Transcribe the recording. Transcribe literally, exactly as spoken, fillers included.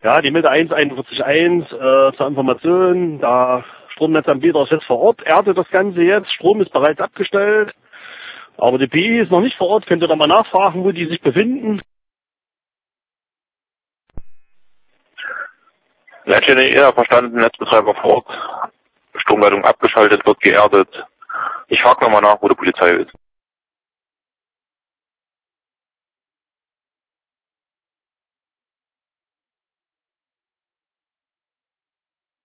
Ja, die Mitte eins einundvierzig eins äh, zur Information. Da Stromnetzanbieter ist jetzt vor Ort, erdet das Ganze jetzt. Strom ist bereits abgestellt. Aber die B I ist noch nicht vor Ort. Könnt ihr da mal nachfragen, wo die sich befinden? Leitstelle eher verstanden, Netzbetreiber vor Ort. Stromleitung abgeschaltet, wird geerdet. Ich frage nochmal nach, wo die Polizei ist.